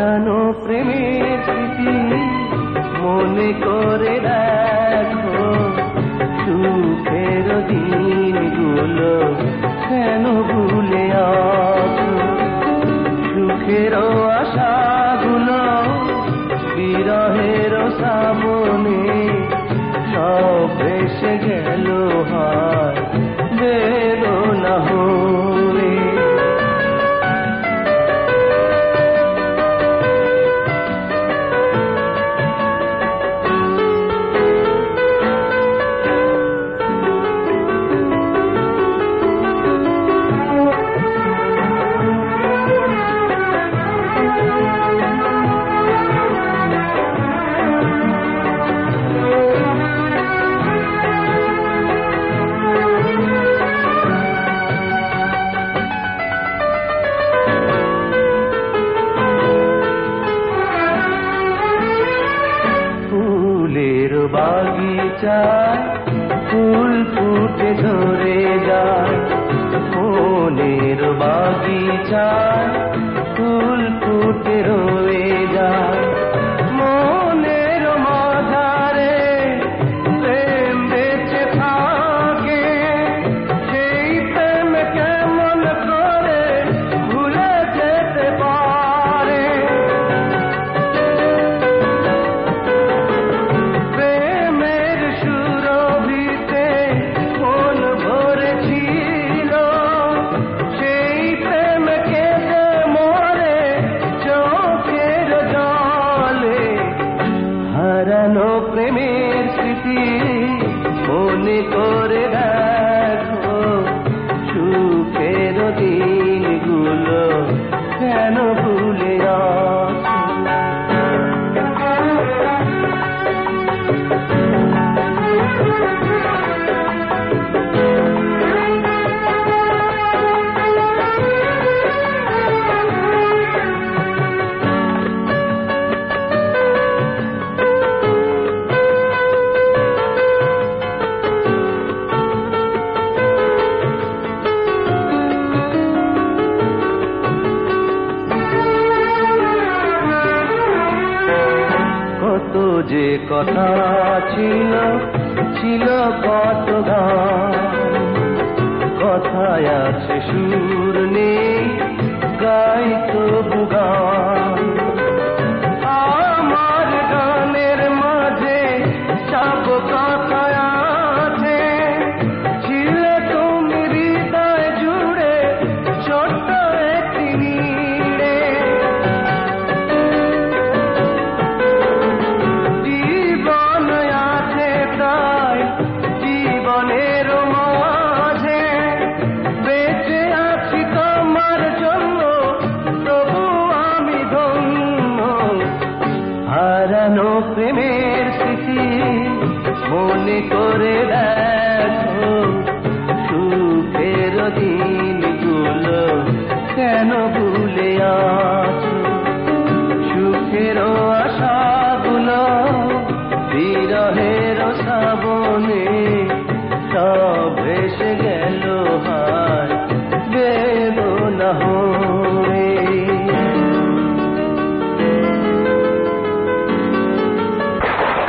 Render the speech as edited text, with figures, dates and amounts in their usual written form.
হারানো প্রেমের স্মৃতি মনে করে দেখো, সুখের দিনগুলো কেন ভুলে আছো? সুখের আশাগুলো বিরহের সামনে সব ভেসে গেল হায় বেদনা হয়ে। বাগিচায় ফুল ফুটে ধরে যায়, মনের বাগিচায় ফুল ফুটে রয়ে যায়। মনের মাঝারে প্রেম বেঁচে থাকে, সেই প্রেম কেমন করে ভুলে যেতে পারে? হারানো প্রেমের স্মৃতি মনে করে দেখো, সুখের দিনগুলো কেন ভুলে আছো? কত যে কথা ছিল, ছিল কত গান, কথায় আছে সুর নেই, গাই তবু গান। আমার গানের মাঝে সব কথা আছে, ছিলে তুমি হৃদয় জুড়ে ছোট্ট একটি নীড়ে। জীবনের মাঝে বেঁচে আছি তোমার জন্য, তবু আমি ধন্য। হারানো প্রেমের স্মৃতি মনে করে দেখো, সুখের দিনগুলো কেন ভুলে